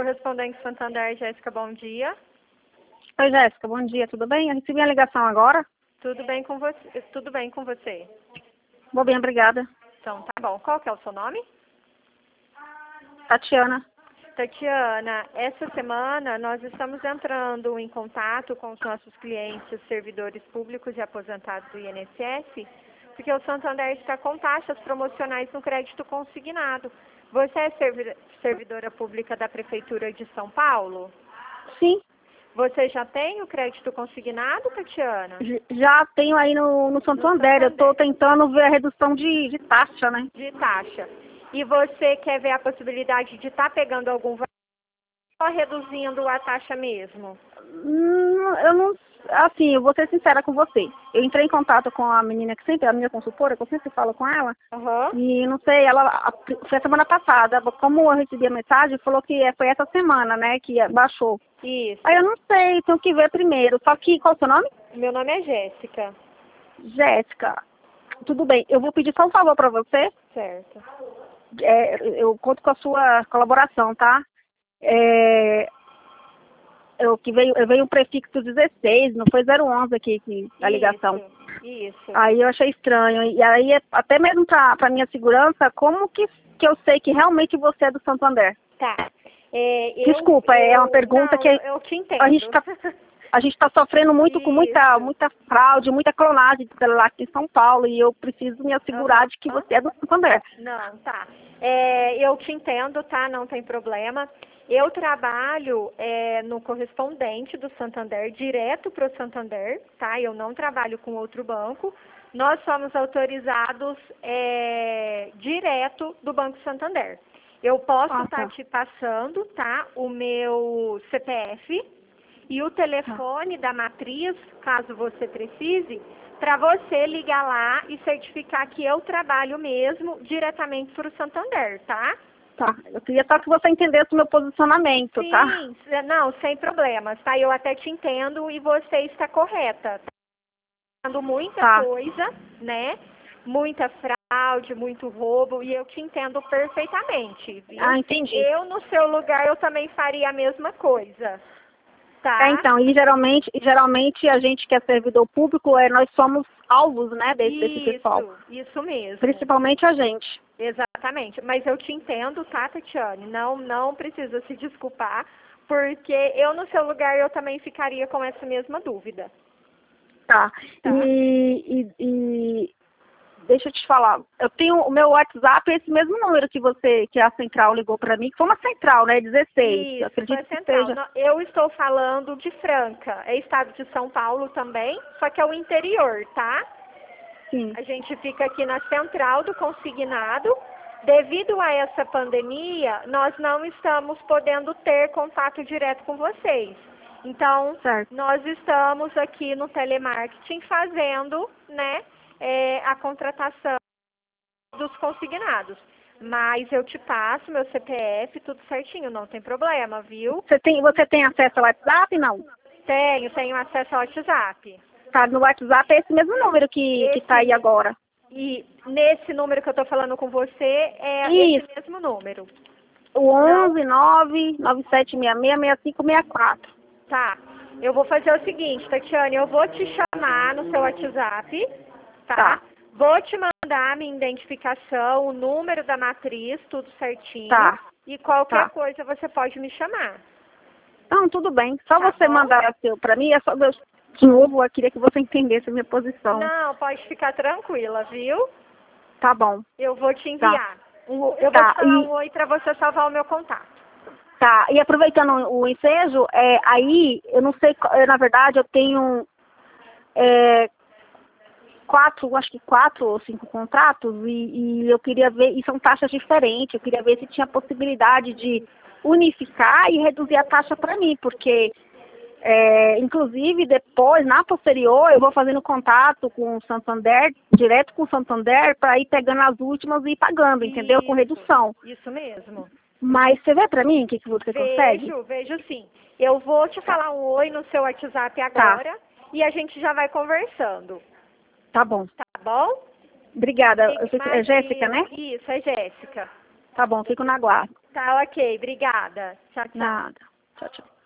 Correspondente Santander, Jéssica, bom dia. Oi, Jéssica, bom dia, tudo bem? Eu recebi a ligação agora. Tudo bem com você? Tudo bem com você? Vou bem, obrigada. Então, tá bom. Qual que é o seu nome? Tatiana. Tatiana, essa semana nós estamos entrando em contato com os nossos clientes, servidores públicos e aposentados do INSS, porque o Santander está com taxas promocionais no crédito consignado. Você é servidora pública da Prefeitura de São Paulo? Sim, Você já tem o crédito consignado, Tatiana? já tenho aí no Santander. Eu estou tentando ver a redução de taxa, né? De taxa. E você quer ver a possibilidade de estar pegando algum valor ou reduzindo a taxa mesmo? Eu não... Assim, eu vou ser sincera com você. Eu entrei em contato com a menina que sempre é a minha consultora, que eu sempre falo com ela. Uhum. E não sei, foi a semana passada. Como eu recebi a mensagem, falou que foi essa semana, né, que baixou. Isso. Aí eu não sei, tenho que ver primeiro. Só que, qual é o seu nome? Meu nome é Jéssica. Jéssica. Tudo bem, eu vou pedir só um favor para você. Certo. Eu conto com a sua colaboração, tá? Veio um prefixo 16, não foi 011 aqui a ligação. Isso. Aí eu achei estranho. E aí, até mesmo para minha segurança, como que eu sei que realmente você é do Santander? Tá. Desculpa, é uma pergunta não, que eu te entendo. A gente está sofrendo muito com muita Isso. fraude, muita clonagem de celular aqui em São Paulo, e eu preciso me assegurar de que você é do Santander. Não, tá. Eu te entendo, tá? Não tem problema. Eu trabalho no correspondente do Santander, direto para o Santander, tá? Eu não trabalho com outro banco. Nós somos autorizados direto do Banco Santander. Eu posso estar te passando, tá? O meu CPF e o telefone da matriz, caso você precise, para você ligar lá e certificar que eu trabalho mesmo diretamente para o Santander, tá? Tá, eu queria só que você entendesse o meu posicionamento, Sim, tá? não, sem problemas, tá? Eu até te entendo e você está correta. Tá fazendo muita coisa, né? Muita fraude, muito roubo, e eu te entendo perfeitamente, viu? Ah, entendi. Eu, no seu lugar, eu também faria a mesma coisa, tá? Então, e geralmente a gente que é servidor público, nós somos alvos, né, desse pessoal. Isso mesmo. Principalmente a gente. Exatamente. Mas eu te entendo, tá, Tatiane? Não precisa se desculpar, porque eu, no seu lugar, eu também ficaria com essa mesma dúvida. Tá. E deixa eu te falar, eu tenho o meu WhatsApp, esse mesmo número que a central ligou para mim, que foi uma central, né, 16. Isso, eu acredito foi que central. seja. Eu estou falando de Franca, é estado de São Paulo também, só que é o interior, tá? Sim. A gente fica aqui na central do consignado. Devido a essa pandemia, nós não estamos podendo ter contato direto com vocês. Então, nós estamos aqui no telemarketing fazendo, né, a contratação dos consignados. Mas eu te passo meu CPF, tudo certinho, não tem problema, viu? Você tem acesso ao WhatsApp, não? Tenho acesso ao WhatsApp. Tá, no WhatsApp é esse mesmo número que tá aí agora. E nesse número que eu tô falando com você, esse mesmo número. O 11-99766-6564. Tá. Eu vou fazer o seguinte, Tatiane, eu vou te chamar no seu WhatsApp, tá? Vou te mandar a minha identificação, o número da matriz, tudo certinho. Tá. E qualquer coisa você pode me chamar. Não, tudo bem. Só você mandar para mim, é só de novo, eu queria que você entendesse a minha posição. Não, pode ficar tranquila, viu? Tá bom. Eu vou te enviar. Eu vou te falar um oi para você salvar o meu contato. Tá, e aproveitando o ensejo, aí, eu não sei, na verdade, eu tenho acho que 4 ou 5 contratos, e eu queria ver, e são taxas diferentes, eu queria ver se tinha possibilidade de unificar e reduzir a taxa para mim, porque, inclusive, depois, na posterior, eu vou fazendo contato com o Santander, direto com o Santander, para ir pegando as últimas e ir pagando, entendeu? Com redução. Isso mesmo. Mas você vê pra mim o que você consegue? Vejo sim. Eu vou te falar um oi no seu WhatsApp agora e a gente já vai conversando. Tá bom. Tá bom? Obrigada. É Jéssica, né? Isso, é Jéssica. Tá bom, fico na guarda. Tá ok, obrigada. Tchau, tchau. Nada. Tchau, tchau.